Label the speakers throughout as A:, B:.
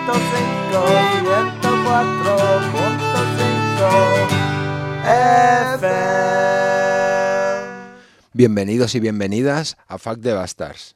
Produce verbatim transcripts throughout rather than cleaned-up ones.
A: punto cinco, ciento cuatro punto cinco F M.
B: Bienvenidos y bienvenidas a Fuck the Bastards.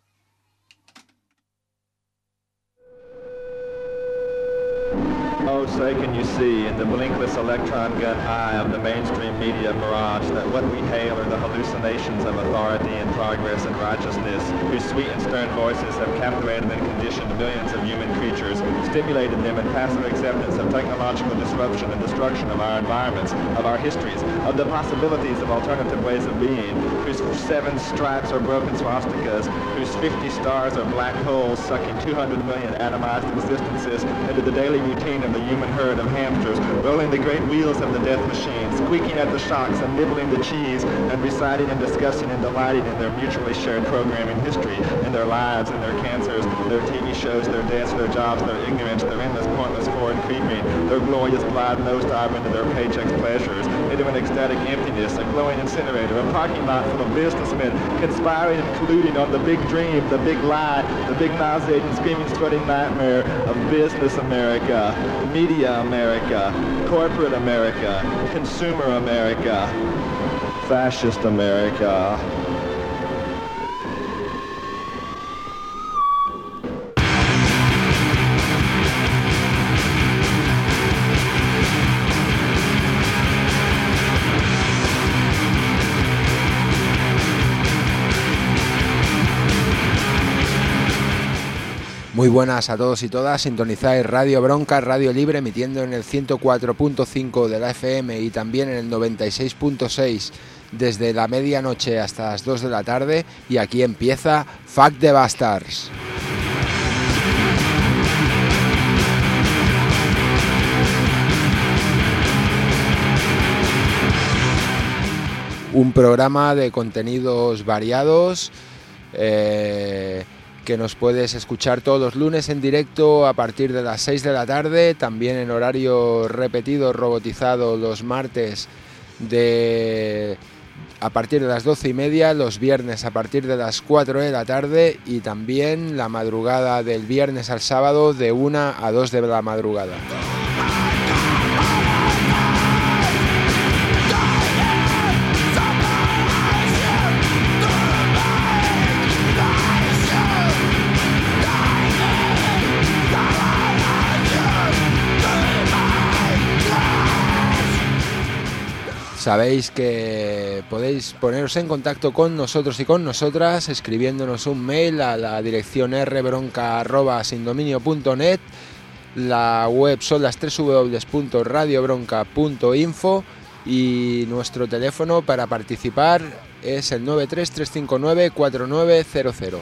C: Oh, say can you see in the blinkless electron gun eye of the mainstream media mirage that what we hail are the hallucinations of authority and progress and righteousness, whose sweet and stern voices have captivated and conditioned millions of human creatures, stimulated them in passive acceptance of technological disruption and destruction of our environments, of our histories, of the possibilities of alternative ways of being, whose seven stripes are broken swastikas, whose fifty stars are black holes sucking two hundred million atomized existences into the daily routine of the human herd of hamsters, rolling the great wheels of the death machine, squeaking at the shocks and nibbling the cheese, and reciting and discussing and delighting in their mutually shared programming history, in their lives, in their cancers, their T V shows, their deaths, their jobs, their ignorance, their endless pointless forward creeping, their glorious glide nosedive into their paycheck's pleasures, into an ecstatic emptiness, a glowing incinerator, a parking lot full of businessmen conspiring and colluding on the big dream, the big lie, the big nauseating, screaming, sweating nightmare of business America, media America, corporate America, consumer America, fascist America.
B: Muy buenas a todos y todas, sintonizáis Radio Bronca, Radio Libre, emitiendo en el ciento cuatro punto cinco de la F M y también en el noventa y seis punto seis desde la medianoche hasta las dos de la tarde, y aquí empieza Fuck the Bastards. Un programa de contenidos variados, eh... que nos puedes escuchar todos los lunes en directo a partir de las seis de la tarde, también en horario repetido, robotizado, los martes de a partir de las doce y media, los viernes a partir de las cuatro de la tarde y también la madrugada del viernes al sábado de una a dos de la madrugada. Sabéis que podéis poneros en contacto con nosotros y con nosotras escribiéndonos un mail a la dirección erre bronca arroba sindominio punto net. La web son las doble u doble u doble u punto radio bronca punto info y nuestro teléfono para participar es el nueve tres tres cinco nueve cuatro nueve cero cero.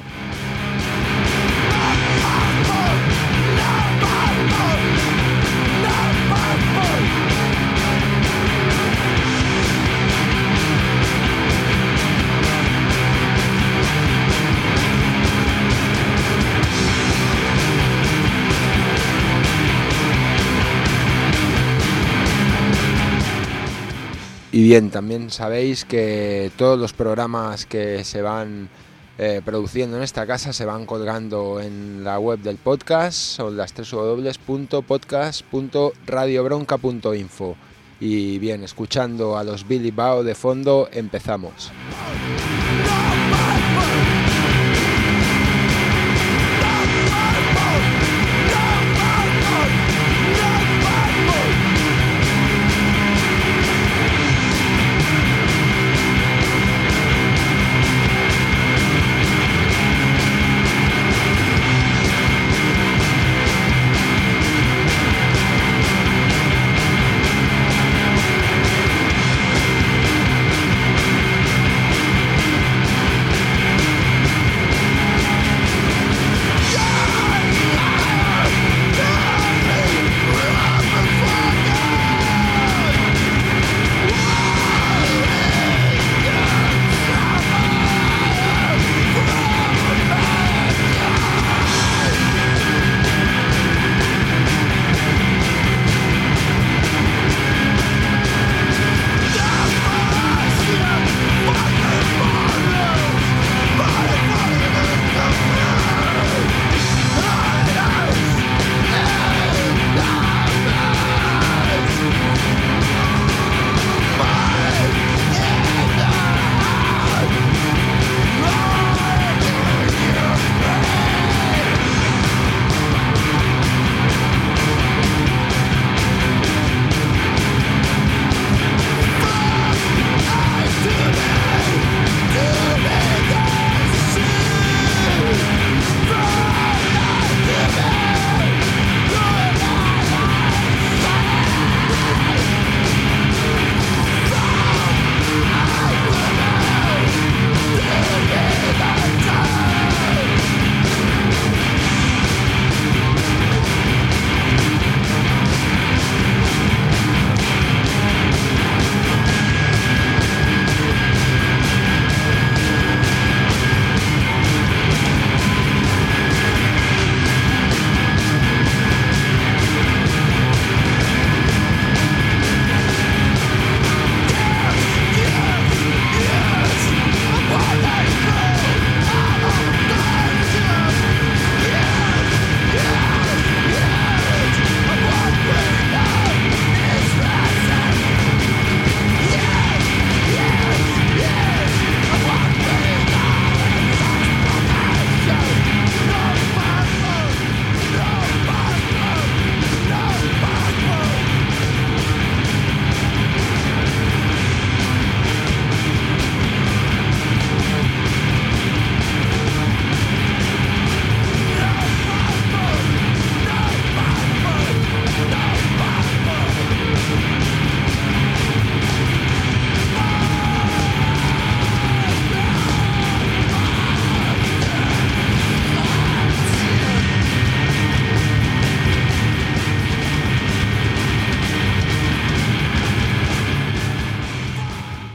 B: Y bien, también sabéis que todos los programas que se van eh, produciendo en esta casa se van colgando en la web del podcast, son las doble u doble u doble u punto podcast punto radio bronca punto info. Y bien, escuchando a los Billy Bao de fondo, empezamos.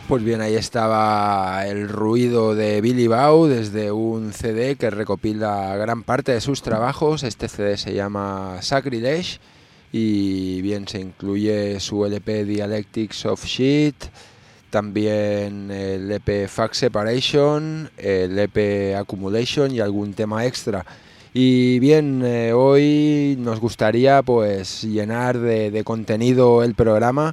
B: Pues bien, ahí estaba el ruido de Billy Bow desde un C D que recopila gran parte de sus trabajos. Este C D se llama Sacrilege y bien, se incluye su L P Dialectics of Shit, también el E P Fact Separation, el E P Accumulation y algún tema extra. Y bien, eh, hoy nos gustaría pues llenar de, de contenido el programa.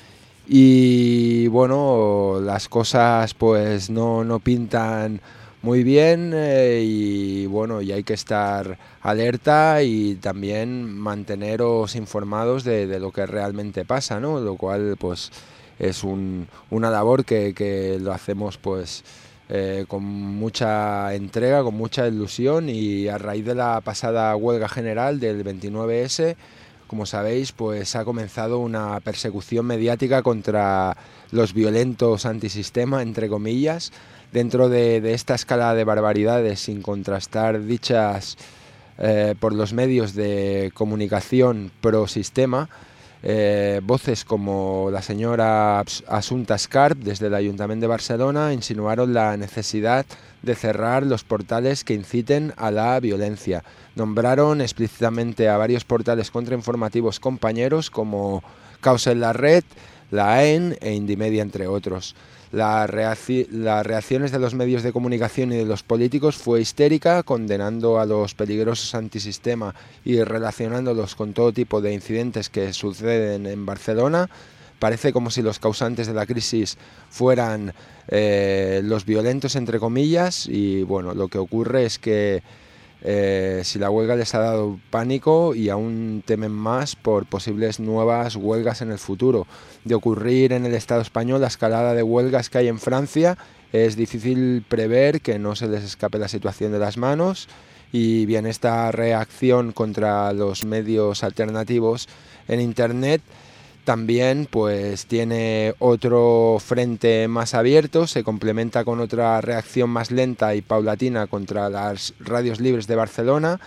B: Y bueno, las cosas pues no, no pintan muy bien eh, y bueno, y hay que estar alerta y también manteneros informados de, de lo que realmente pasa, ¿no? Lo cual pues es un, una labor que, que lo hacemos pues eh, con mucha entrega, con mucha ilusión, y a raíz de la pasada huelga general del veintinueve ese, como sabéis, pues ha comenzado una persecución mediática contra los violentos antisistema, entre comillas. Dentro de, de esta escala de barbaridades, sin contrastar dichas eh, por los medios de comunicación pro sistema, eh, voces como la señora Assumpta Escarp desde el Ayuntamiento de Barcelona insinuaron la necesidad de cerrar los portales que inciten a la violencia. Nombraron explícitamente a varios portales contrainformativos compañeros como Causa en la Red, La A E N e Indymedia, entre otros. La reacci- las reacciones de los medios de comunicación y de los políticos fue histérica, condenando a los peligrosos antisistema y relacionándolos con todo tipo de incidentes que suceden en Barcelona. Parece como si los causantes de la crisis fueran eh, los violentos, entre comillas, y bueno, lo que ocurre es que eh, si la huelga les ha dado pánico y aún temen más por posibles nuevas huelgas en el futuro. De ocurrir en el Estado español la escalada de huelgas que hay en Francia, es difícil prever que no se les escape la situación de las manos, y bien, esta reacción contra los medios alternativos en Internet también pues tiene otro frente más abierto, se complementa con otra reacción más lenta y paulatina contra las radios libres de Barcelona.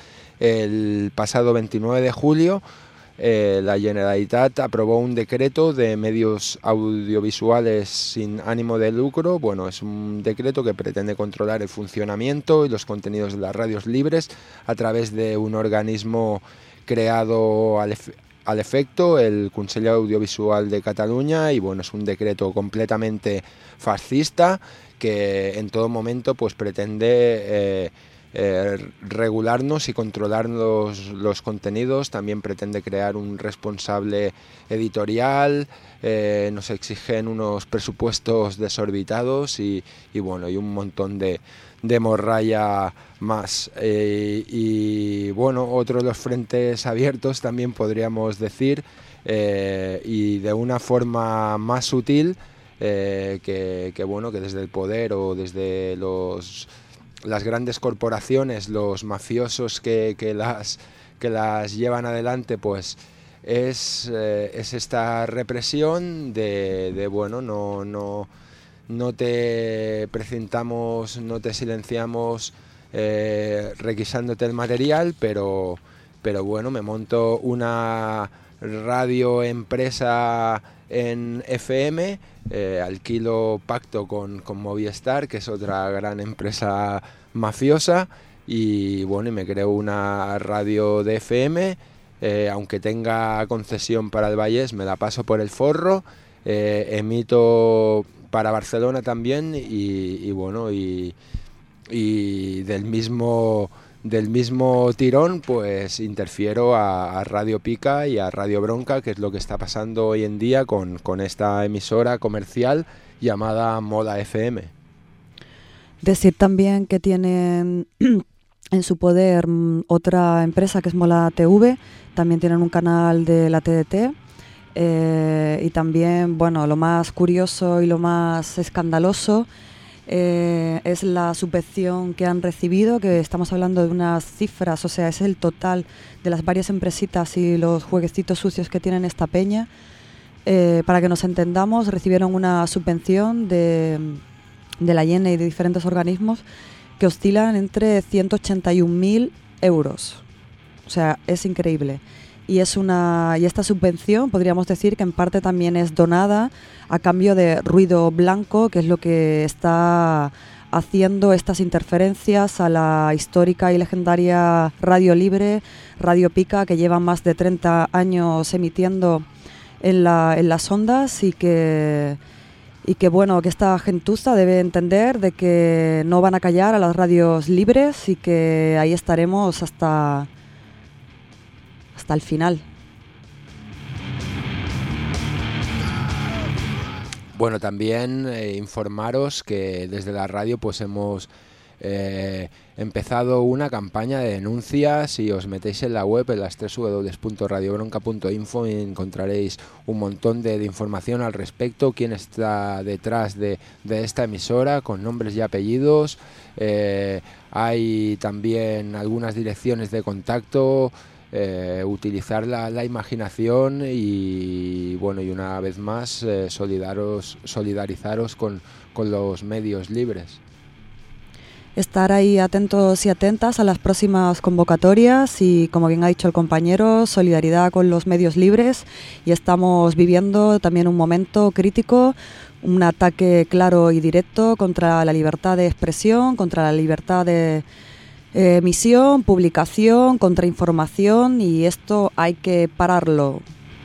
B: El pasado veintinueve de julio eh, la Generalitat aprobó un decreto de medios audiovisuales sin ánimo de lucro. Bueno, es un decreto que pretende controlar el funcionamiento y los contenidos de las radios libres a través de un organismo creado al efecto al efecto, el Consell Audiovisual de Cataluña, y bueno, es un decreto completamente fascista que en todo momento pues pretende eh, eh, regularnos y controlar los, los contenidos. También pretende crear un responsable editorial, eh, nos exigen unos presupuestos desorbitados y, y bueno, y un montón de de morralla más. Eh, y bueno, otro de los frentes abiertos también podríamos decir, eh, y de una forma más sutil, eh, que, que bueno, que desde el poder o desde los las grandes corporaciones, los mafiosos que, que las que las llevan adelante, pues es, eh, es esta represión de, de bueno, no no no te precintamos, no te silenciamos eh, requisándote el material, pero, pero bueno, me monto una radio empresa en F M, eh, alquilo pacto con, con Movistar, que es otra gran empresa mafiosa, y bueno, y me creo una radio de F M, eh, aunque tenga concesión para el Vallés, me la paso por el forro, eh, emito para Barcelona también, y, y bueno, y, y del mismo del mismo tirón pues interfiero a, a Radio Pica y a Radio Bronca, que es lo que está pasando hoy en día con, con esta emisora comercial llamada Moda F M.
D: Decir también que tienen en su poder otra empresa que es Mola T V, también tienen un canal de la T D T. Eh, y también, bueno, lo más curioso y lo más escandaloso eh, es la subvención que han recibido, que estamos hablando de unas cifras, o sea, es el total de las varias empresitas y los jueguecitos sucios que tienen esta peña. Eh, para que nos entendamos, recibieron una subvención de, de la I E N E y de diferentes organismos que oscilan entre ciento ochenta y un mil euros. O sea, es increíble. y es una y esta subvención podríamos decir que en parte también es donada a cambio de ruido blanco, que es lo que está haciendo estas interferencias a la histórica y legendaria Radio Libre, Radio Pica, que lleva más de treinta años emitiendo en, la, en las ondas y que, y que, bueno, que esta gentuza debe entender de que no van a callar a las radios libres y que ahí estaremos hasta, hasta el final.
B: Bueno, también eh, informaros que desde la radio pues hemos eh, empezado una campaña de denuncias. Si os metéis en la web, en las doble u doble u doble u punto radio bronca punto info, encontraréis un montón de, de información al respecto, quién está detrás de, de esta emisora, con nombres y apellidos. Eh, hay también algunas direcciones de contacto. Eh, utilizar la, la imaginación y bueno, y una vez más eh, solidaros, solidarizaros con, con los medios libres.
D: Estar ahí atentos y atentas a las próximas convocatorias y, como bien ha dicho el compañero, solidaridad con los medios libres, y estamos viviendo también un momento crítico, un ataque claro y directo contra la libertad de expresión, contra la libertad de emisión, publicación, contrainformación, y esto hay que pararlo.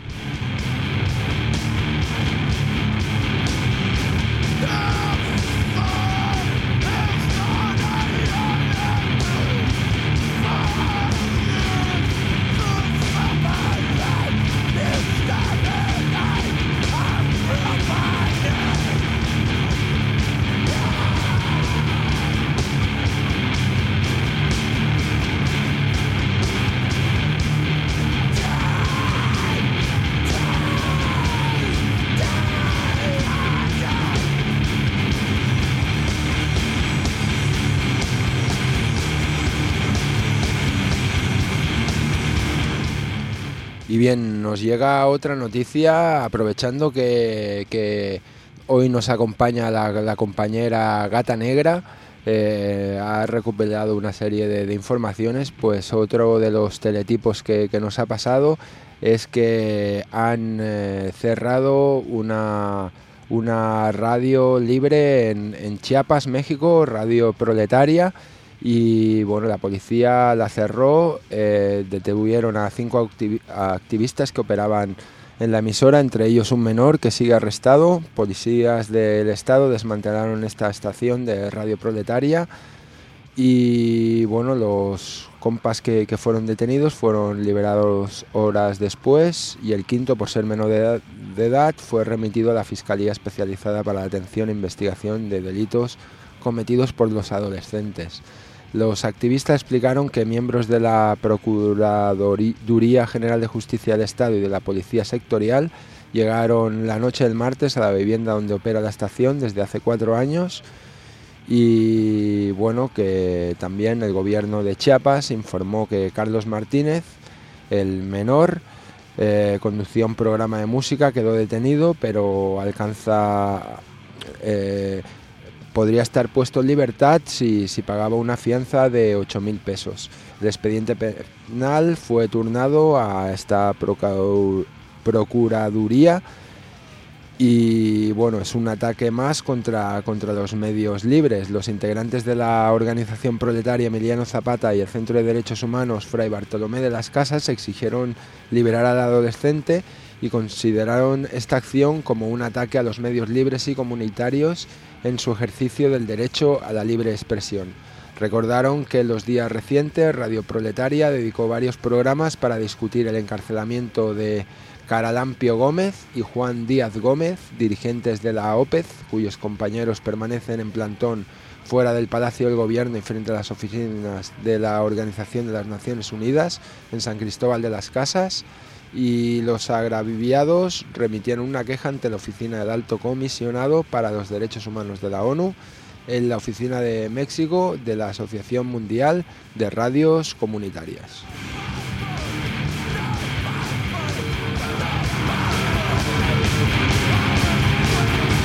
B: Y bien, nos llega otra noticia, aprovechando que, que hoy nos acompaña la, la compañera Gata Negra. Eh, ha recuperado una serie de, de informaciones. Pues otro de los teletipos que, que nos ha pasado es que han eh, cerrado una, una radio libre en, en Chiapas, México, Radio Proletaria. Y bueno, la policía la cerró, eh, detuvieron a cinco activi- activistas que operaban en la emisora, entre ellos un menor que sigue arrestado. Policías del estado desmantelaron esta estación de Radio Proletaria y bueno, los compas que, que fueron detenidos fueron liberados horas después, y el quinto, por ser menor de edad, de edad, fue remitido a la Fiscalía Especializada para la Atención e Investigación de Delitos cometidos por los adolescentes. Los activistas explicaron que miembros de la Procuraduría General de Justicia del Estado y de la Policía Sectorial llegaron la noche del martes a la vivienda donde opera la estación desde hace cuatro años, y bueno, que también el gobierno de Chiapas informó que Carlos Martínez, el menor, eh, conducía un programa de música, quedó detenido, pero alcanza... Eh, podría estar puesto en libertad si, si pagaba una fianza de ocho mil pesos. El expediente penal fue turnado a esta procuraduría y bueno, es un ataque más contra, contra los medios libres. Los integrantes de la organización proletaria Emiliano Zapata y el Centro de Derechos Humanos Fray Bartolomé de las Casas exigieron liberar al adolescente y consideraron esta acción como un ataque a los medios libres y comunitarios en su ejercicio del derecho a la libre expresión. Recordaron que en los días recientes Radio Proletaria dedicó varios programas para discutir el encarcelamiento de Caralampio Gómez y Juan Díaz Gómez, dirigentes de la OPEZ, cuyos compañeros permanecen en plantón fuera del Palacio del Gobierno y frente a las oficinas de la Organización de las Naciones Unidas en San Cristóbal de las Casas. Y los agraviados remitieron una queja ante la Oficina del Alto Comisionado para los Derechos Humanos de la ONU, en la Oficina de México de la Asociación Mundial de Radios Comunitarias.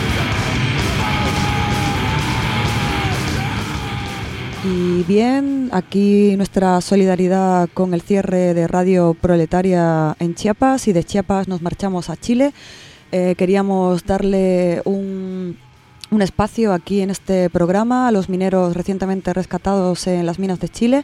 D: Y bien, aquí nuestra solidaridad con el cierre de Radio Proletaria en Chiapas, y de Chiapas nos marchamos a Chile. Eh, queríamos darle un, un espacio aquí en este programa a los mineros recientemente rescatados en las minas de Chile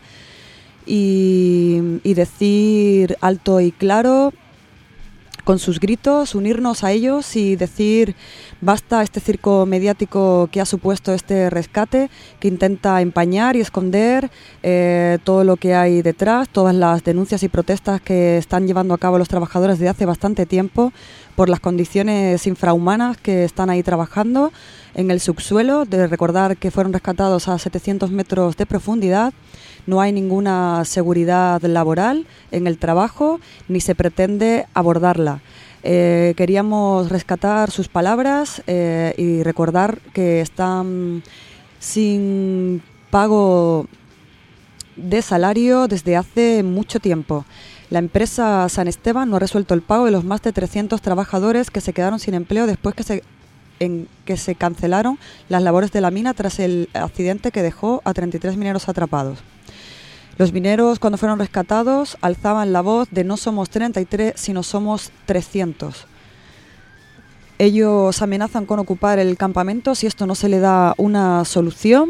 D: y, y decir alto y claro con sus gritos, unirnos a ellos y decir basta este circo mediático que ha supuesto este rescate, que intenta empañar y esconder eh, todo lo que hay detrás, todas las denuncias y protestas que están llevando a cabo los trabajadores desde hace bastante tiempo por las condiciones infrahumanas que están ahí trabajando en el subsuelo. De recordar que fueron rescatados a setecientos metros de profundidad. No hay ninguna seguridad laboral en el trabajo, ni se pretende abordarla. Eh, queríamos rescatar sus palabras eh, y recordar que están sin pago de salario desde hace mucho tiempo. La empresa San Esteban no ha resuelto el pago de los más de trescientos trabajadores que se quedaron sin empleo después que se, en, que se cancelaron las labores de la mina tras el accidente que dejó a treinta y tres mineros atrapados. Los mineros, cuando fueron rescatados, alzaban la voz de no somos treinta y tres, sino somos trescientos. Ellos amenazan con ocupar el campamento si esto no se le da una solución.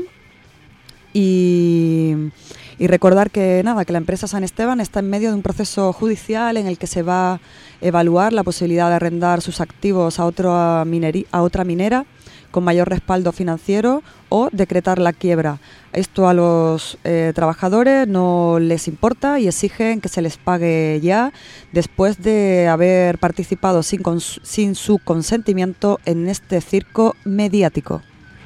D: Y, y recordar que nada, que la empresa San Esteban está en medio de un proceso judicial en el que se va a evaluar la posibilidad de arrendar sus activos a otra, mineri, a otra minera con mayor respaldo financiero o decretar la quiebra. Esto a los eh, trabajadores no les importa y exigen que se les pague ya después de haber participado sin, cons- sin su consentimiento en este circo mediático.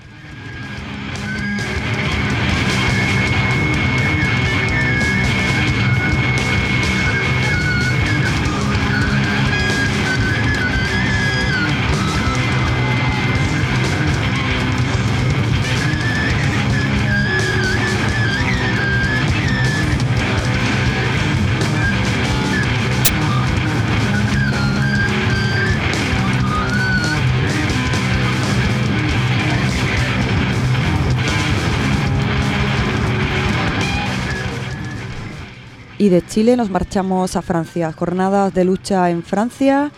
D: Y de Chile nos marchamos a Francia, jornadas de lucha en Francia,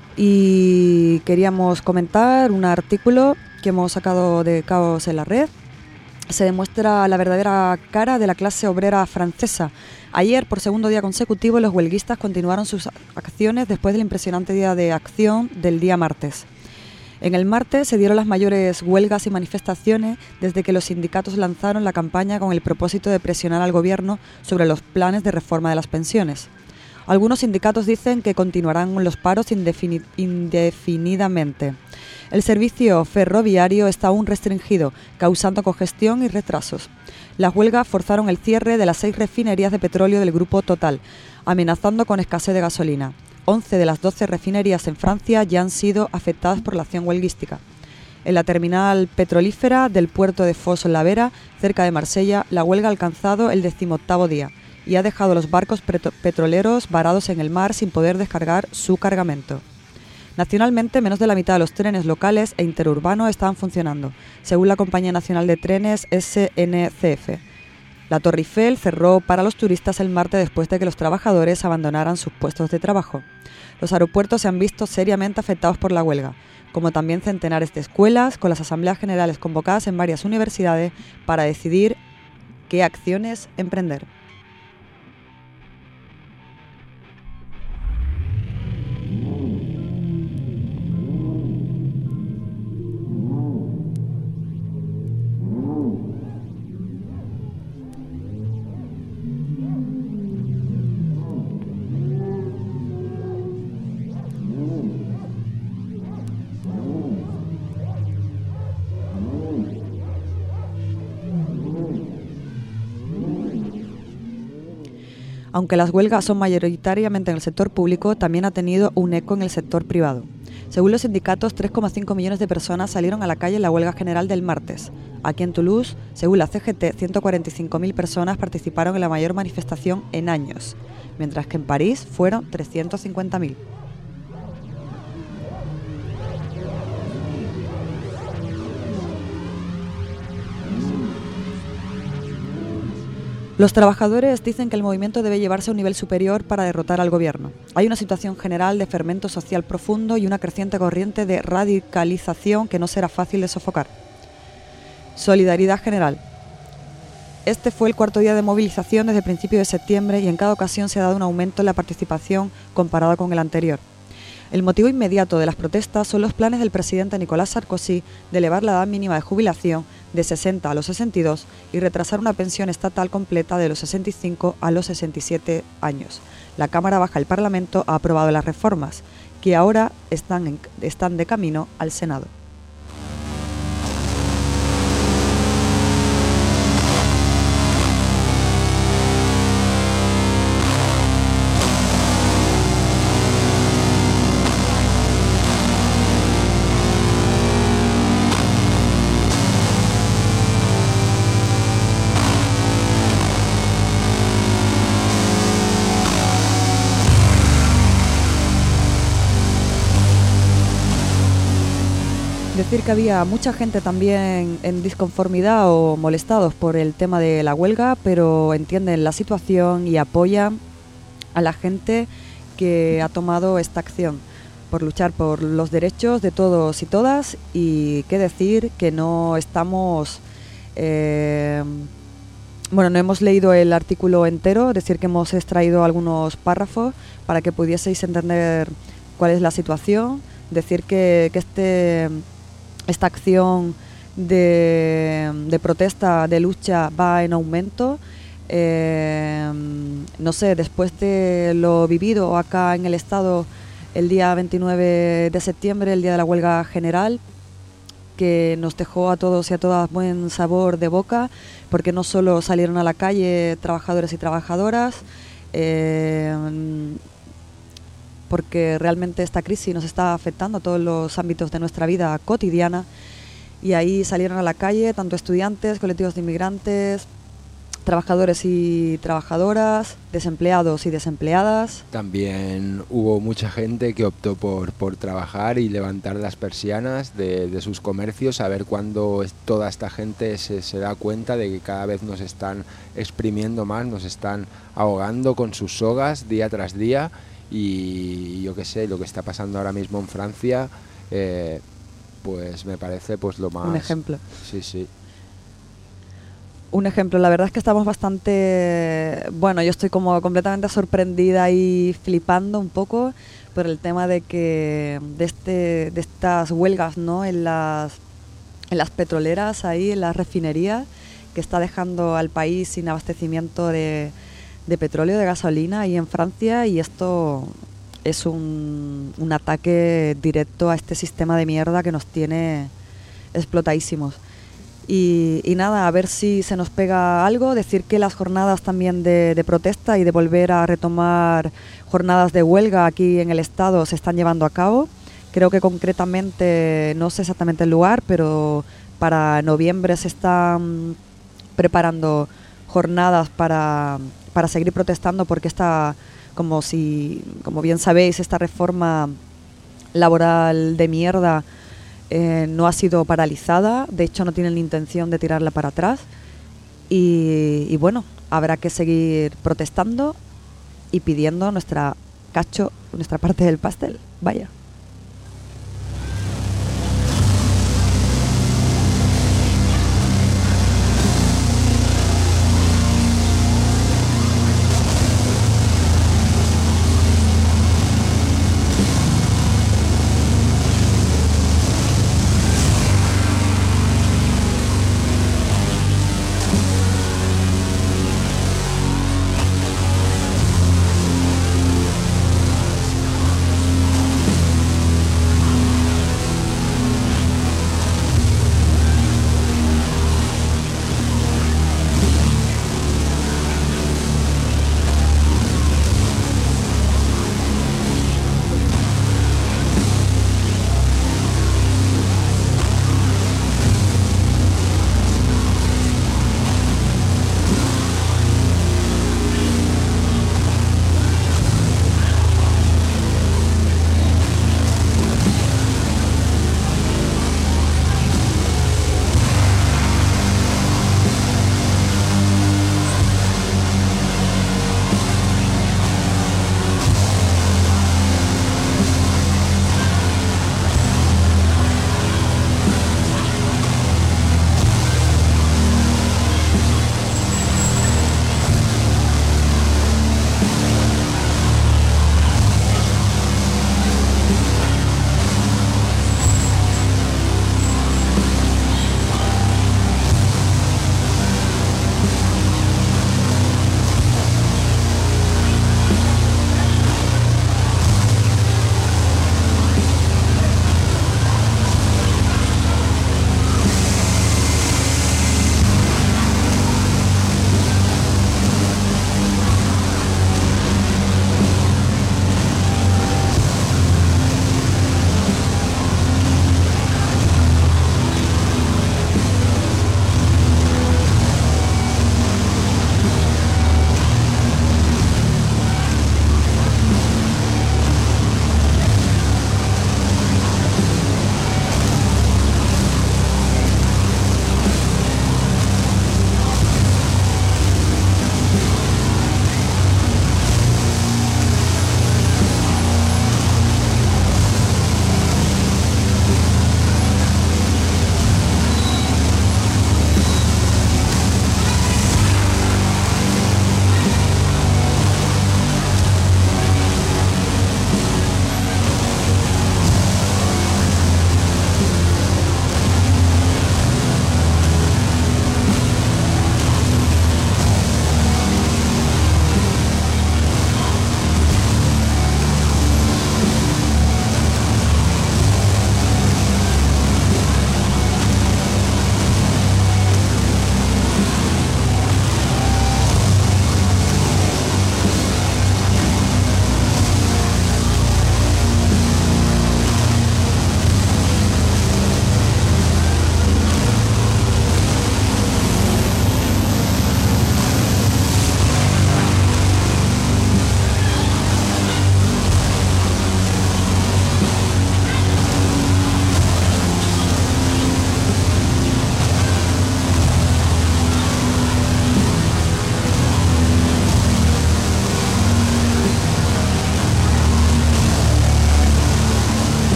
D: y queríamos comentar un artículo que hemos sacado de Caos en la Red. Se demuestra la verdadera cara de la clase obrera francesa. Ayer, por segundo día consecutivo, los huelguistas continuaron sus acciones después del impresionante día de acción del día martes. En el martes se dieron las mayores huelgas y manifestaciones desde que los sindicatos lanzaron la campaña con el propósito de presionar al gobierno sobre los planes de reforma de las pensiones. Algunos sindicatos dicen que continuarán con los paros indefini- indefinidamente. El servicio ferroviario está aún restringido, causando congestión y retrasos. Las huelgas forzaron el cierre de las seis refinerías de petróleo del grupo Total, amenazando con escasez de gasolina. once de las doce refinerías en Francia ya han sido afectadas por la acción huelguística. En la terminal petrolífera del puerto de Fos-la-Vera, cerca de Marsella, la huelga ha alcanzado el decimoctavo día y ha dejado los barcos petro- petroleros varados en el mar sin poder descargar su cargamento. Nacionalmente, menos de la mitad de los trenes locales e interurbanos estaban funcionando, según la Compañía Nacional de Trenes S N C F. La Torre Eiffel cerró para los turistas el martes después de que los trabajadores abandonaran sus puestos de trabajo. Los aeropuertos se han visto seriamente afectados por la huelga, como también centenares de escuelas, con las asambleas generales convocadas en varias universidades para decidir qué acciones emprender. Aunque las huelgas son mayoritariamente en el sector público, también ha tenido un eco en el sector privado. Según los sindicatos, tres coma cinco millones de personas salieron a la calle en la huelga general del martes. Aquí en Toulouse, según la C G T, ciento cuarenta y cinco mil personas participaron en la mayor manifestación en años, mientras que en París fueron trescientos cincuenta mil. Los trabajadores dicen que el movimiento debe llevarse a un nivel superior para derrotar al gobierno. Hay una situación general de fermento social profundo y una creciente corriente de radicalización que no será fácil de sofocar. Solidaridad general. Este fue el cuarto día de movilización desde el principio de septiembre y en cada ocasión se ha dado un aumento en la participación comparado con el anterior. El motivo inmediato de las protestas son los planes del presidente Nicolás Sarkozy de elevar la edad mínima de jubilación de sesenta a los sesenta y dos y retrasar una pensión estatal completa de los sesenta y cinco a los sesenta y siete años. La Cámara Baja del Parlamento ha aprobado las reformas, que ahora están, en, están de camino al Senado. Decir que había mucha gente también en disconformidad o molestados por el tema de la huelga, pero entienden la situación y apoyan a la gente que ha tomado esta acción por luchar por los derechos de todos y todas. Y qué decir que no estamos... Eh, bueno, no hemos leído el artículo entero, decir que hemos extraído algunos párrafos para que pudieseis entender cuál es la situación, decir que, que este... Esta acción de, de protesta, de lucha, va en aumento. Eh, no sé, después de lo vivido acá en el Estado el día veintinueve de septiembre, el día de la huelga general, que nos dejó a todos y a todas buen sabor de boca, porque no solo salieron a la calle trabajadores y trabajadoras, eh, porque realmente esta crisis nos está afectando a todos los ámbitos de nuestra vida cotidiana, y ahí salieron a la calle tanto estudiantes, colectivos de inmigrantes, trabajadores y trabajadoras, desempleados y desempleadas.
B: También hubo mucha gente que optó por, por trabajar y levantar las persianas de, de sus comercios, a ver cuándo toda esta gente se, se da cuenta de que cada vez nos están exprimiendo más, nos están ahogando con sus sogas día tras día. Y yo qué sé, lo que está pasando ahora mismo en Francia, eh, pues me parece pues lo más...
D: Un ejemplo.
B: Sí, sí.
D: Un ejemplo, la verdad es que estamos bastante... Bueno, yo estoy como completamente sorprendida y flipando un poco por el tema de que de, este, de estas huelgas, ¿no?, en las, en las petroleras, ahí, en las refinerías, que está dejando al país sin abastecimiento de... de petróleo, de gasolina ahí en Francia, y esto es un, un ataque directo a este sistema de mierda que nos tiene explotadísimos. Y, y nada, a ver si se nos pega algo, decir que las jornadas también de, de protesta y de volver a retomar jornadas de huelga aquí en el Estado se están llevando a cabo. Creo que concretamente, no sé exactamente el lugar, pero para noviembre se están preparando jornadas para... para seguir protestando, porque esta, como si, como bien sabéis, esta reforma laboral de mierda eh, no ha sido paralizada. De hecho, no tienen la intención de tirarla para atrás. Y, y bueno, habrá que seguir protestando y pidiendo nuestra cacho, nuestra parte del pastel. Vaya.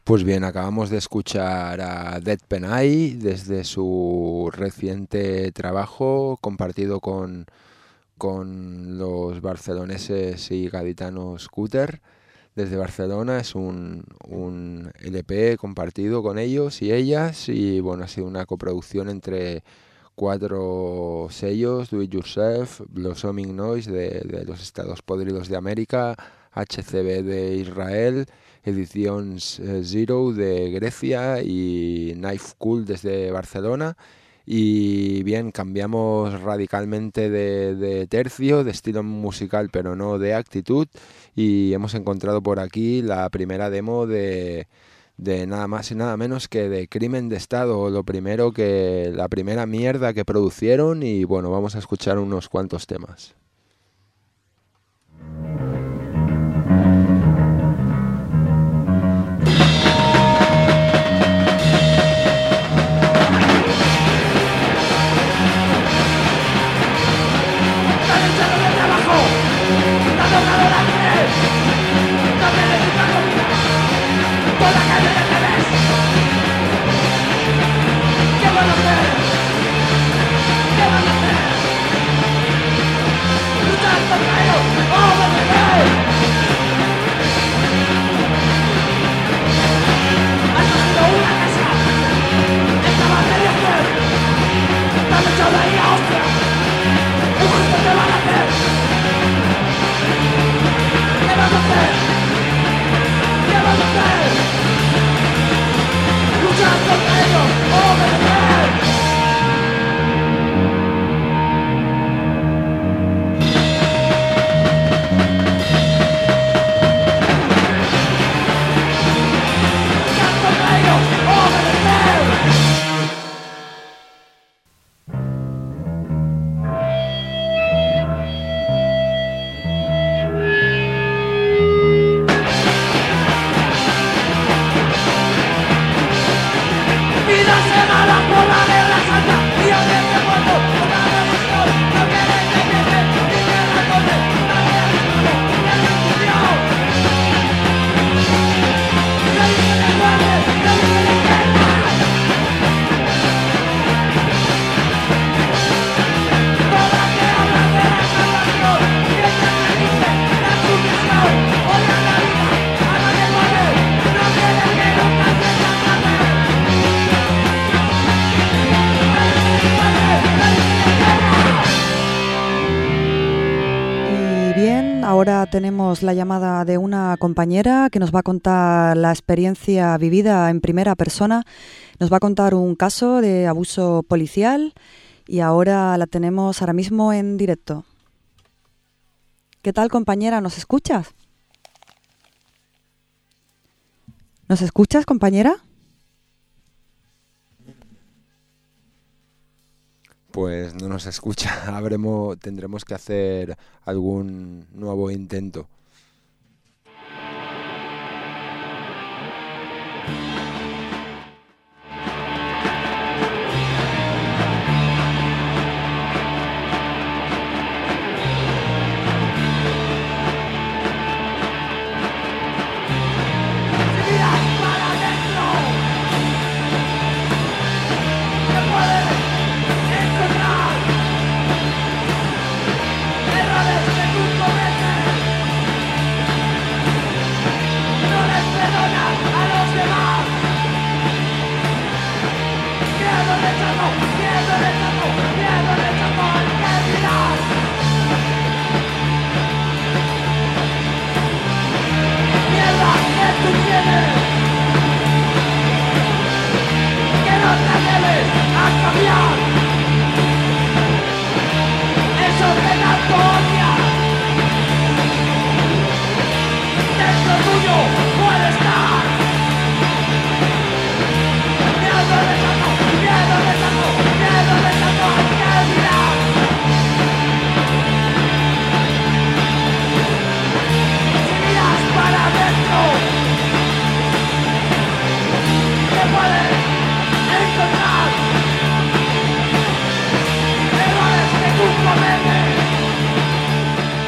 B: Pues bien, acabamos de escuchar a Dead Penai desde su reciente trabajo compartido con, con los barceloneses y gaditanos Cúter desde Barcelona. Es un, un L P compartido con ellos y ellas y bueno, ha sido una coproducción entre cuatro sellos: Do It Yourself, Blossoming Noise de, de los Estados Podridos de América, H C B de Israel, Ediciones Zero de Grecia y Knife Cool desde Barcelona. Y bien, cambiamos radicalmente de, de tercio, de estilo musical, pero no de actitud, y hemos encontrado por aquí la primera demo de, de nada más y nada menos que de Crimen de Estado, lo primero que, la primera mierda que producieron, y bueno, vamos a escuchar unos cuantos temas.
D: Ahora tenemos la llamada de una compañera que nos va a contar la experiencia vivida en primera persona. Nos va a contar un caso de abuso policial y ahora la tenemos ahora mismo en directo. ¿Qué tal, compañera? ¿Nos escuchas? ¿Nos escuchas, compañera?
B: Pues no nos escucha. Habremos, tendremos que hacer algún nuevo intento.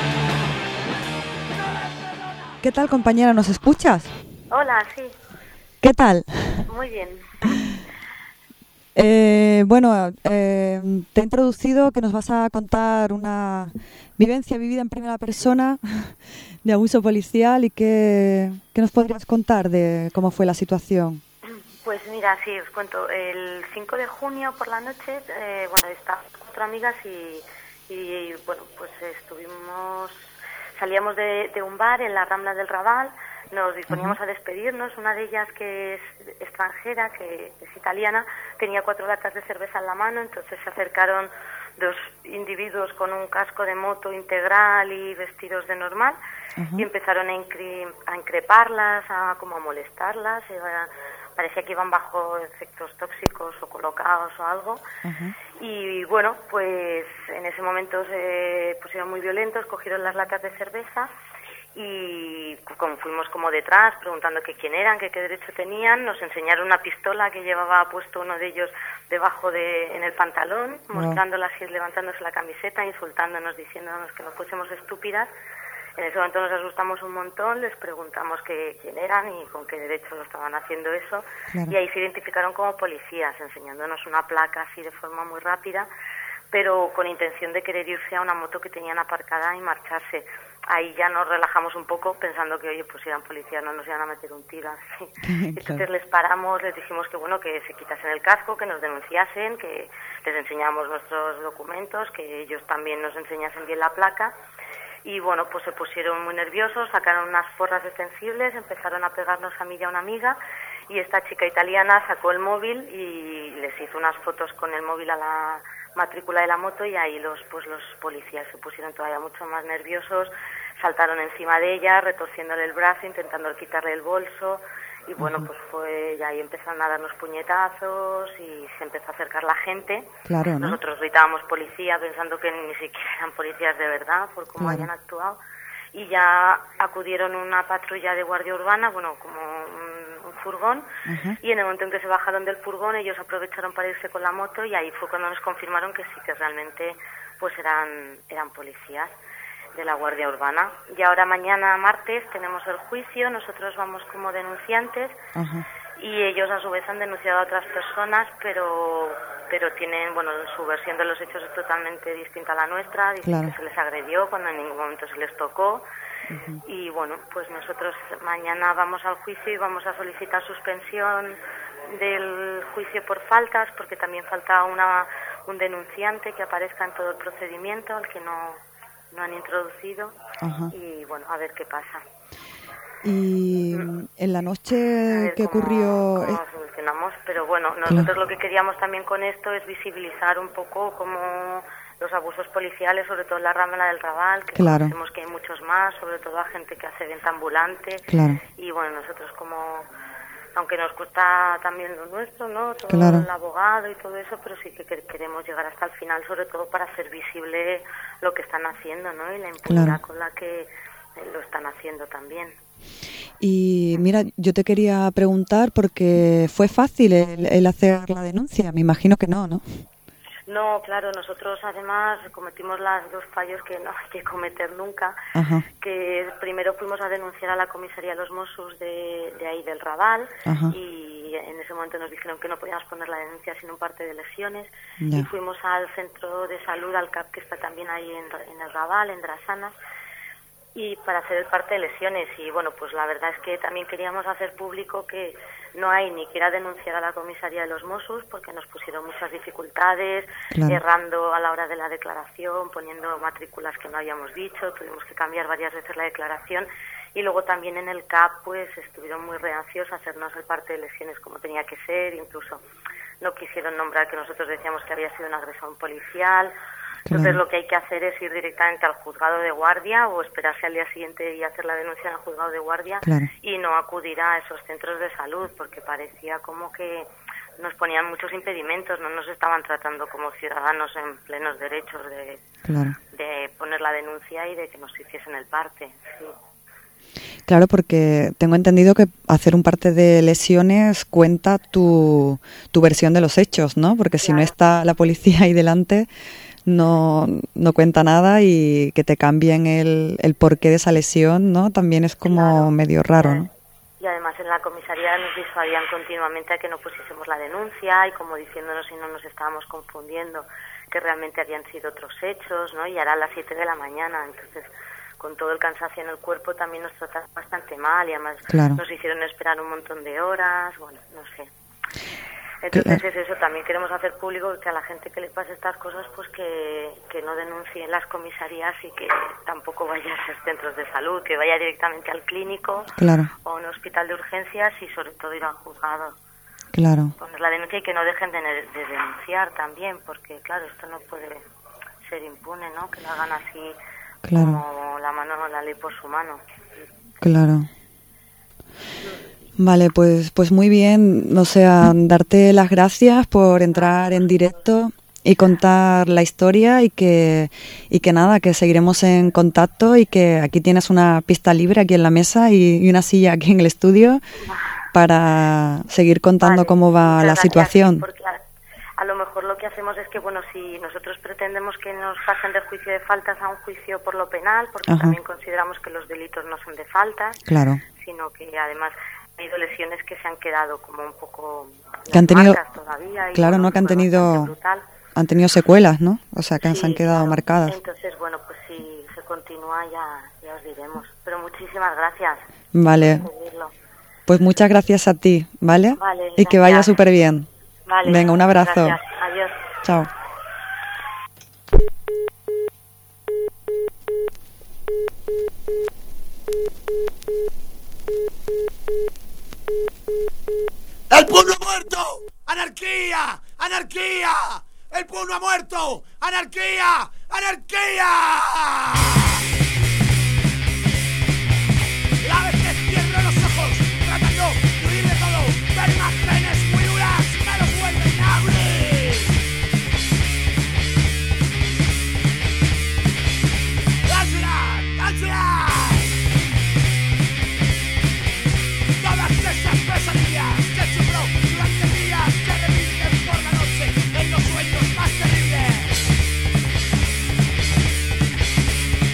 D: ¿Qué tal, compañera? ¿Nos escuchas?
E: Hola, sí.
D: ¿Qué tal?
E: Muy bien.
D: Eh, bueno, eh, te he introducido que nos vas a contar una vivencia vivida en primera persona de abuso policial y que, ¿qué nos podrías contar de cómo fue la situación?
E: Pues mira, sí, os cuento. El cinco de junio por la noche, eh, bueno, estábamos cuatro amigas y, y bueno, pues estuvimos, salíamos de, de un bar en la Rambla del Raval, nos disponíamos uh-huh. a despedirnos. Una de ellas, que es extranjera, que es italiana, tenía cuatro latas de cerveza en la mano, entonces se acercaron dos individuos con un casco de moto integral y vestidos de normal uh-huh. y empezaron a, incre- a increparlas, a como a molestarlas. A, parecía que iban bajo efectos tóxicos o colocados o algo. Uh-huh. Y bueno, pues en ese momento se pusieron muy violentos, cogieron las latas de cerveza y como fuimos como detrás preguntando que quién eran, que qué derecho tenían, nos enseñaron una pistola que llevaba puesto uno de ellos debajo de en el pantalón, uh-huh. mostrándola así, levantándose la camiseta, insultándonos, diciéndonos que no fuésemos estúpidas. En ese momento nos asustamos un montón, les preguntamos que, quién eran y con qué derecho estaban haciendo eso. Claro. Y ahí se identificaron como policías, enseñándonos una placa así de forma muy rápida, pero con intención de querer irse a una moto que tenían aparcada y marcharse. Ahí ya nos relajamos un poco pensando que, oye, pues si eran policías no nos iban a meter un tiro así. Entonces claro. les paramos, les dijimos que bueno, que se quitasen el casco, que nos denunciasen, que les enseñamos nuestros documentos, que ellos también nos enseñasen bien la placa. Y bueno, pues se pusieron muy nerviosos, sacaron unas porras extensibles, empezaron a pegarnos a mí y a una amiga, y esta chica italiana sacó el móvil y les hizo unas fotos con el móvil a la matrícula de la moto, y ahí los pues los policías se pusieron todavía mucho más nerviosos, saltaron encima de ella, retorciéndole el brazo, intentando quitarle el bolso, y bueno, uh-huh. pues fue, y ahí empezaron a darnos puñetazos y se empezó a acercar la gente.
D: Claro, ¿no?
E: Nosotros gritábamos policía pensando que ni siquiera eran policías de verdad por cómo claro. habían actuado, y ya acudieron una patrulla de guardia urbana, bueno, como un, un furgón, uh-huh. y en el momento en que se bajaron del furgón ellos aprovecharon para irse con la moto, y ahí fue cuando nos confirmaron que sí, que realmente pues eran eran policías de la Guardia Urbana. Y ahora mañana martes tenemos el juicio, nosotros vamos como denunciantes uh-huh. y ellos a su vez han denunciado a otras personas, pero pero tienen, bueno, su versión de los hechos es totalmente distinta a la nuestra, dicen claro. que se les agredió cuando en ningún momento se les tocó. Uh-huh. Y bueno, pues nosotros mañana vamos al juicio y vamos a solicitar suspensión del juicio por faltas, porque también falta una un denunciante que aparezca en todo el procedimiento, al que no no han introducido. Uh-huh. Y bueno, a ver qué pasa.
D: Y en la noche que
E: cómo,
D: ocurrió
E: cómo solucionamos, pero bueno, nosotros claro. lo que queríamos también con esto es visibilizar un poco cómo los abusos policiales, sobre todo en la Rambla del Raval, que
D: claro.
E: conocemos que hay muchos más, sobre todo a gente que hace venta ambulante,
D: claro.
E: y bueno, nosotros como, aunque nos cuesta también lo nuestro, ¿no? Todo
D: claro.
E: el abogado y todo eso, pero sí que queremos llegar hasta el final, sobre todo para hacer visible lo que están haciendo, ¿no? Y la impunidad claro. con la que lo están haciendo también.
D: Y mira, yo te quería preguntar, porque ¿fue fácil el, el hacer la denuncia? Me imagino que no, ¿no?
E: No, claro, nosotros además cometimos los dos fallos que no hay que cometer nunca,
D: Ajá.
E: que primero fuimos a denunciar a la comisaría de los Mossos de, de ahí del Raval, Ajá. y en ese momento nos dijeron que no podíamos poner la denuncia sin un parte de lesiones, ya. y fuimos al centro de salud, al C A P, que está también ahí en, en el Raval, en Drasanas, y para hacer el parte de lesiones. Y bueno, pues la verdad es que también queríamos hacer público que no hay ni que ir a denunciar a la comisaría de los Mossos, porque nos pusieron muchas dificultades, claro. errando a la hora de la declaración, poniendo matrículas que no habíamos dicho, tuvimos que cambiar varias veces la declaración, y luego también en el C A P pues estuvieron muy reacios a hacernos el parte de lesiones como tenía que ser, incluso no quisieron nombrar que nosotros decíamos que había sido una agresión policial. Entonces claro. lo que hay que hacer es ir directamente al juzgado de guardia o esperarse al día siguiente y hacer la denuncia en el juzgado de guardia, claro. y no acudir a esos centros de salud, porque parecía como que nos ponían muchos impedimentos, no nos estaban tratando como ciudadanos en plenos derechos de, claro. de poner la denuncia y de que nos hiciesen el parte. Sí.
D: Claro, porque tengo entendido que hacer un parte de lesiones cuenta tu, tu versión de los hechos, ¿no? Porque claro. si no está la policía ahí delante, no, no cuenta nada, y que te cambien el, el porqué de esa lesión, ¿no? También es como claro. medio raro, ¿no?
E: y además en la comisaría nos disuadían continuamente a que no pusiésemos la denuncia y como diciéndonos si no nos estábamos confundiendo que realmente habían sido otros hechos, ¿no? Y ahora a las siete de la mañana, entonces con todo el cansancio en el cuerpo también nos trataron bastante mal y además
D: claro.
E: nos hicieron esperar un montón de horas, bueno, no sé. Entonces es eso, también queremos hacer público que a la gente que le pase estas cosas pues que, que no denuncie en las comisarías y que tampoco vaya a esos centros de salud, que vaya directamente al clínico
D: claro.
E: o a un hospital de urgencias y sobre todo ir al juzgado.
D: Claro.
E: Poner la denuncia y que no dejen de, de denunciar también, porque claro, esto no puede ser impune, ¿no? Que lo hagan así
D: claro.
E: como la mano la ley por su mano.
D: Claro. Vale, pues, pues muy bien, o sea, darte las gracias por entrar en directo y contar la historia y que, y que nada, que seguiremos en contacto y que aquí tienes una pista libre aquí en la mesa y, y una silla aquí en el estudio para seguir contando
E: vale,
D: cómo va la situación.
E: Porque a, a lo mejor lo que hacemos es que, bueno, si nosotros pretendemos que nos pasen del juicio de faltas a un juicio por lo penal, porque Ajá. también consideramos que los delitos no son de faltas,
D: claro.
E: sino que además ha habido lesiones que se han quedado como un poco
D: que han tenido
E: todavía y
D: claro
E: bueno,
D: no que han tenido
E: brutal.
D: Han tenido secuelas, ¿no? O sea que
E: sí,
D: se han quedado
E: claro.
D: marcadas.
E: Entonces bueno, pues si se continúa ya ya os diremos, pero muchísimas gracias.
D: Vale, pues muchas gracias a ti, ¿vale?
E: Vale,
D: y que vaya súper bien.
E: Vale,
D: venga, un abrazo.
E: Gracias. Adiós.
D: Chao.
A: ¡El pueblo ha muerto! ¡Anarquía! ¡Anarquía! ¡El pueblo ha muerto! ¡Anarquía! ¡Anarquía! La vez que cierro los ojos, tratando de huir de todo, ver imágenes muy duras me los vuelven a abrir. ¡Ansiedad! ¡Ansiedad! Todas esas pesadillas que sufro durante días que reviven por la noche en los sueños más terribles.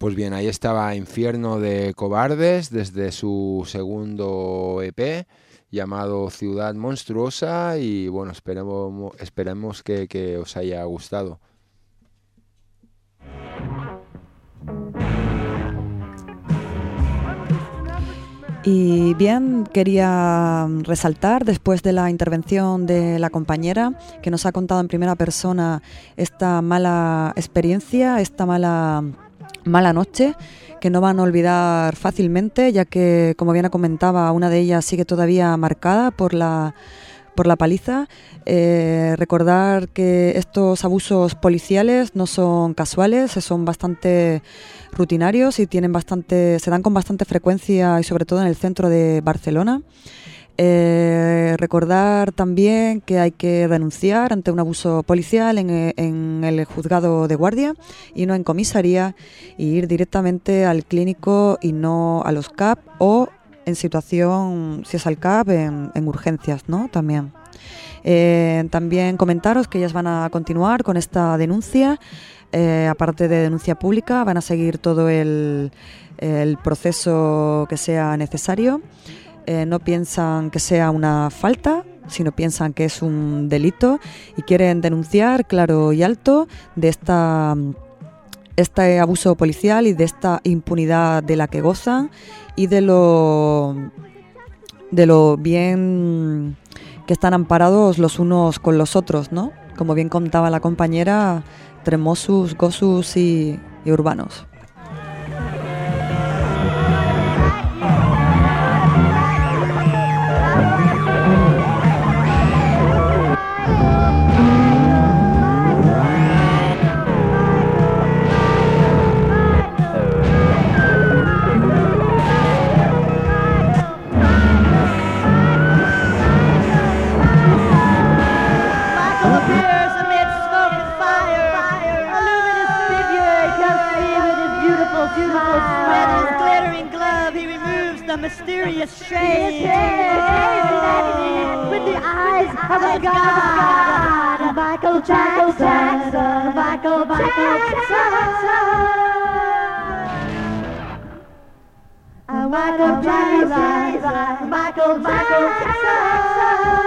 B: Pues bien, ahí estaba Infierno de Cobardes desde su segundo E P llamado Ciudad Monstruosa y bueno, esperemos, esperemos que, que os haya gustado.
D: Y bien, quería resaltar, después de la intervención de la compañera, que nos ha contado en primera persona esta mala experiencia, esta mala, mala noche, que no van a olvidar fácilmente, ya que, como bien comentaba, una de ellas sigue todavía marcada por la, por la paliza. Eh, recordar que estos abusos policiales no son casuales, son bastante rutinarios y tienen bastante, se dan con bastante frecuencia y sobre todo en el centro de Barcelona. Eh, recordar también que hay que denunciar ante un abuso policial en, en el juzgado de guardia y no en comisaría, y ir directamente al clínico y no a los C A P, o en situación, si es al C A P, en, en urgencias, ¿no? También. Eh, también comentaros que ellas van a continuar con esta denuncia. Eh, aparte de denuncia pública, van a seguir todo el, el proceso que sea necesario. Eh, no piensan que sea una falta, sino piensan que es un delito y quieren denunciar claro y alto de esta, este abuso policial y de esta impunidad de la que gozan y de lo, de lo bien que están amparados los unos con los otros, ¿no? Como bien contaba la compañera, Tremosus, Gosus y, y Urbanos.
F: Mysterious shade with the eyes of a god, Michael Jackson, Michael, Michael Jackson, Michael Jackson, Michael, Michael Jackson.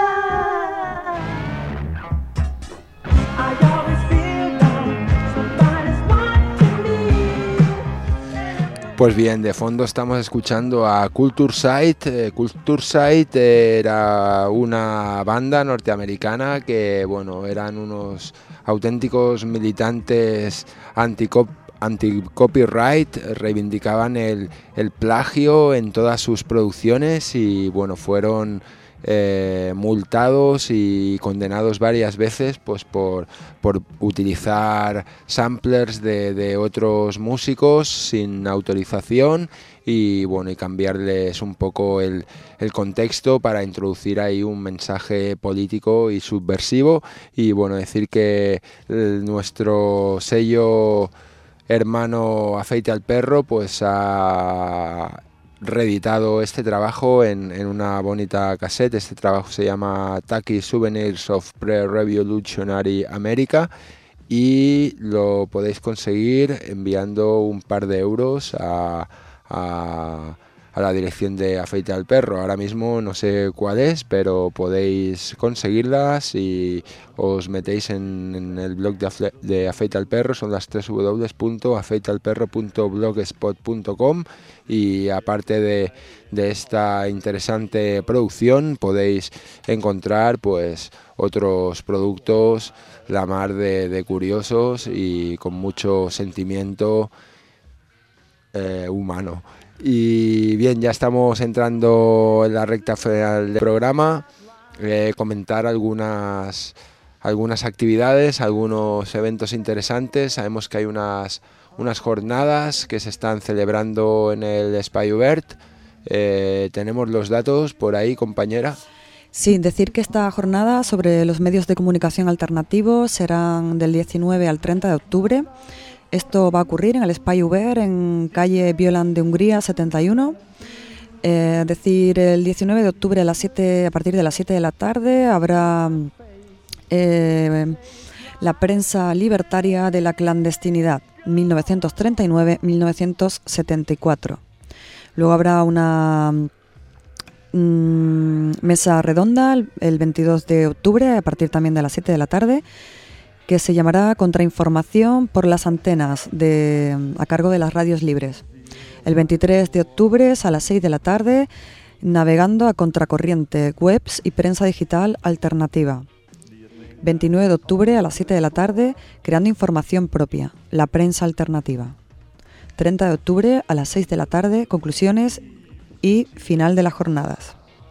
F: I always feel down, somebody's watching me.
B: Pues bien, de fondo estamos escuchando a Culture Sight. Eh, Culture Sight era una banda norteamericana que, bueno, eran unos auténticos militantes anti-cop anti-copyright, reivindicaban el, el plagio en todas sus producciones y, bueno, fueron eh, multados y condenados varias veces pues por, por utilizar samplers de, de otros músicos sin autorización y, bueno, y cambiarles un poco el, el contexto para introducir ahí un mensaje político y subversivo. Y, bueno, decir que el, nuestro sello hermano Afeite al Perro pues ha reeditado este trabajo en, en una bonita cassette. Este trabajo se llama Tacky Souvenirs of Pre-Revolutionary America y lo podéis conseguir enviando un par de euros a, a, a la dirección de Afeite al Perro. Ahora mismo no sé cuál es, pero podéis conseguirlas y os metéis en, en el blog de, Afe, de Afeite al Perro, son las doble u doble u doble u punto afeite al perro punto blogspot punto com, y aparte de, de esta interesante producción podéis encontrar pues otros productos la mar de, de curiosos y con mucho sentimiento eh, humano. Y bien, ya estamos entrando en la recta final del programa. Eh, comentar algunas, algunas actividades, algunos eventos interesantes. Sabemos que hay unas, unas jornadas que se están celebrando en el Espai Obert. Eh, ¿Tenemos los datos por ahí, compañera?
D: Sí, decir que esta jornada sobre los medios de comunicación alternativos serán del diecinueve al treinta de octubre. Esto va a ocurrir en el Espai Obert, en calle Violant de Hungría setenta y uno. Eh, decir, el diecinueve de octubre a, las siete, a partir de las siete de la tarde habrá eh, la prensa libertaria de la clandestinidad. mil novecientos treinta y nueve a mil novecientos setenta y cuatro. Luego habrá una mmm, mesa redonda el, el veintidós de octubre a partir también de las siete de la tarde, que se llamará Contrainformación por las antenas, de, a cargo de las radios libres. El veintitrés de octubre a las seis de la tarde, Navegando a contracorriente, webs y prensa digital alternativa. veintinueve de octubre a las siete de la tarde, Creando información propia, la prensa alternativa. treinta de octubre a las seis de la tarde, conclusiones y final de las jornadas.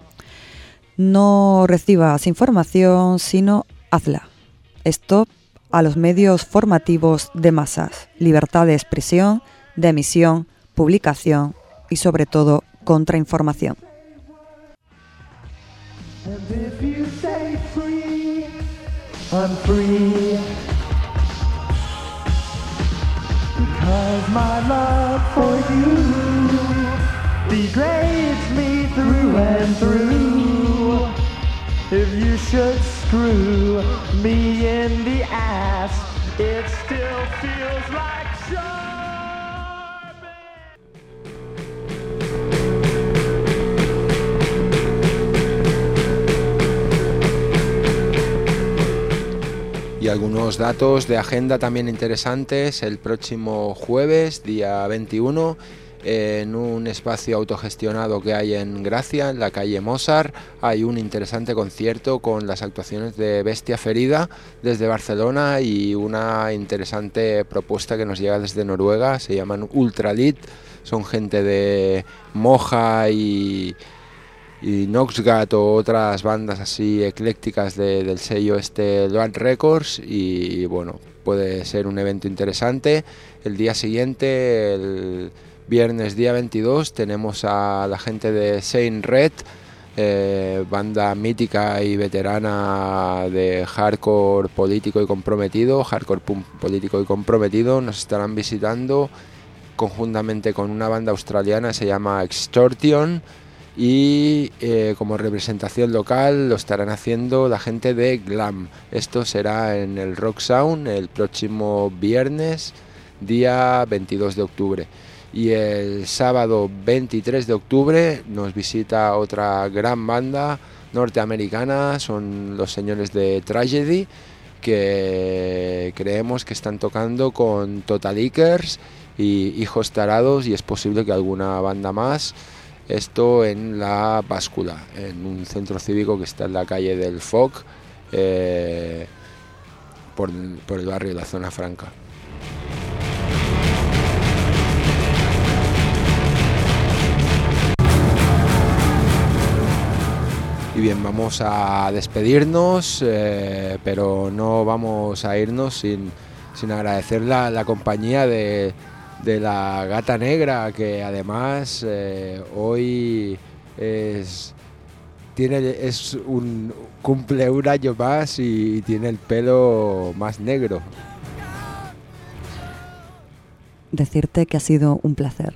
D: No recibas información, sino hazla. Stop a los medios formativos de masas, libertad de expresión, de emisión, publicación y sobre todo contrainformación.
G: And if you say free, I'm free. Because my love for you degrades me through and through. If you should screw me in the ass, it still feels like sharp.
B: Y algunos datos de agenda también interesantes. El próximo jueves, día veintiuno, en un espacio autogestionado que hay en Gracia, en la calle Mozart, hay un interesante concierto con las actuaciones de Bestia Ferida desde Barcelona y una interesante propuesta que nos llega desde Noruega. Se llaman Ultralit, son gente de Moja y... y Noxgat o otras bandas así eclécticas de, del sello este Load Records, y bueno, puede ser un evento interesante. El día siguiente, el viernes día veintidós, tenemos a la gente de Saint Red, eh, banda mítica y veterana de hardcore político y comprometido, hardcore punk político y comprometido. Nos estarán visitando conjuntamente con una banda australiana, se llama Extortion, y eh, como representación local lo estarán haciendo la gente de Glam. Esto será en el Rock Sound el próximo viernes día veintidós de octubre, y el sábado veintitrés de octubre nos visita otra gran banda norteamericana, son los señores de Tragedy, que creemos que están tocando con Totalickers y Hijos Tarados, y es posible que alguna banda más. Esto en La Báscula, en un centro cívico que está en la calle del Foc, eh, por, por el barrio de la Zona Franca. Y bien, vamos a despedirnos, eh, pero no vamos a irnos sin, sin agradecer la, la compañía de... de la Gata Negra, que además eh, hoy es tiene es un cumple un año más y tiene el pelo más negro.
D: Decirte que ha sido un placer.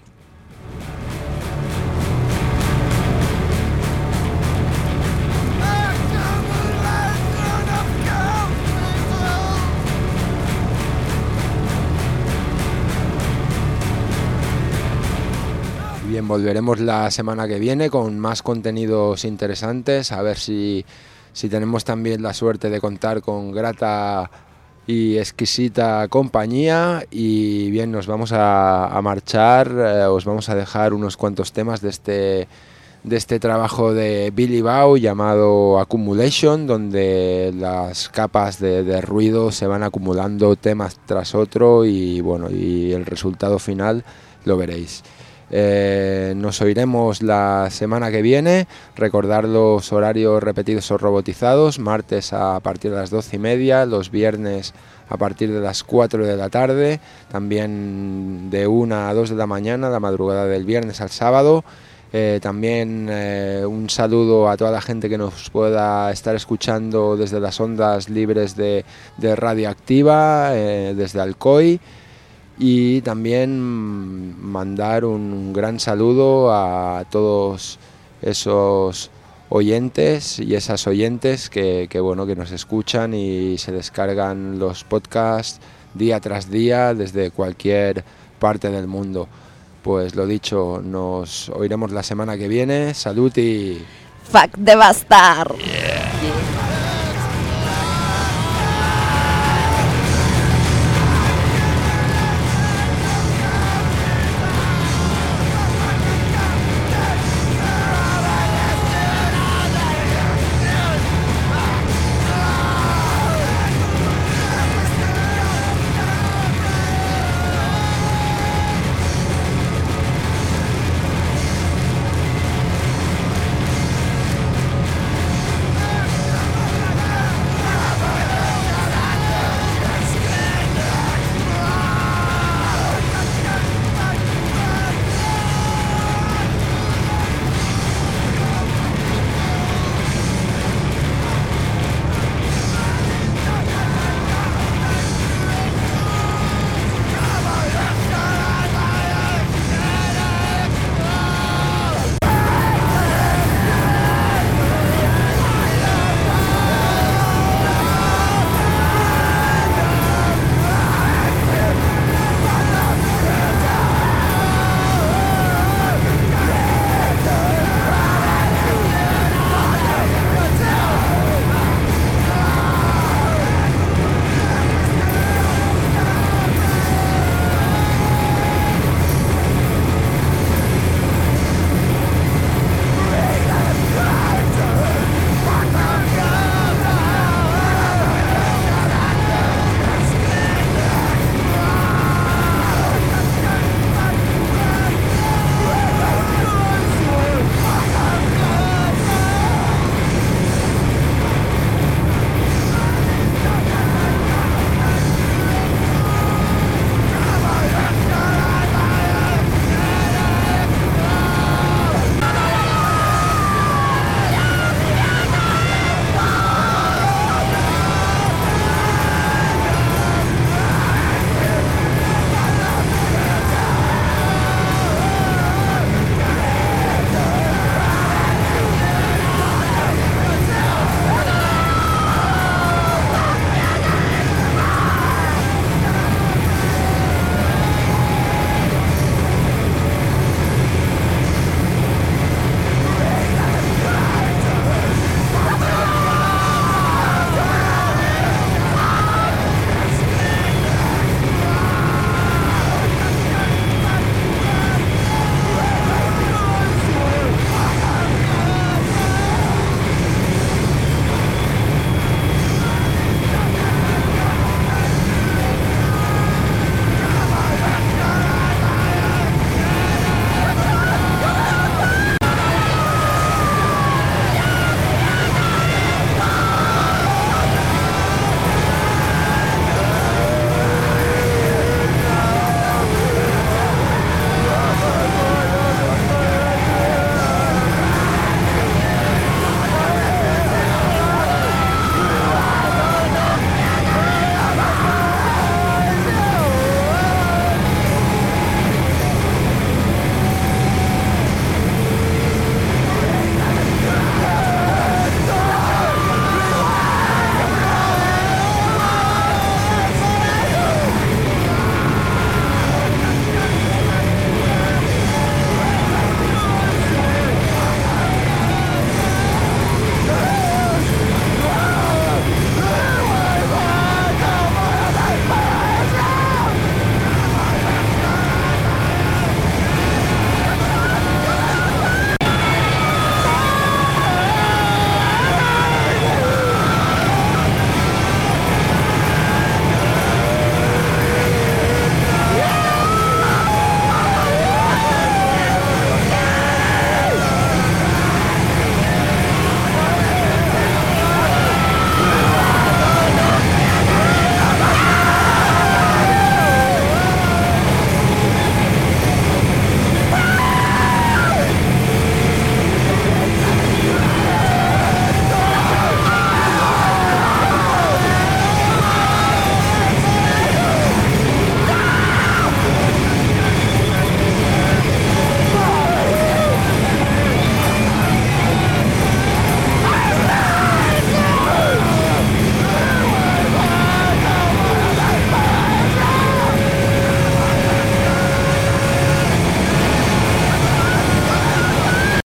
B: Bien, volveremos la semana que viene con más contenidos interesantes, a ver si, si tenemos también la suerte de contar con grata y exquisita compañía. Y bien, nos vamos a, a marchar, eh, os vamos a dejar unos cuantos temas de este, de este trabajo de Billy Bow llamado Accumulation, donde las capas de, de ruido se van acumulando temas tras otro, y bueno, y el resultado final lo veréis. Eh, nos oiremos la semana que viene. Recordar los horarios repetidos o robotizados: martes a partir de las doce y media, los viernes a partir de las cuatro de la tarde, también de una a dos de la mañana, la madrugada del viernes al sábado. Eh, también eh, un saludo a toda la gente que nos pueda estar escuchando desde las ondas libres de, de Radioactiva, eh, desde Alcoy. Y también mandar un gran saludo a todos esos oyentes y esas oyentes que, que, bueno, que nos escuchan y se descargan los podcasts día tras día desde cualquier parte del mundo. Pues lo dicho, nos oiremos la semana que viene. Salud y...
D: Fuck Devastar.
B: Yeah.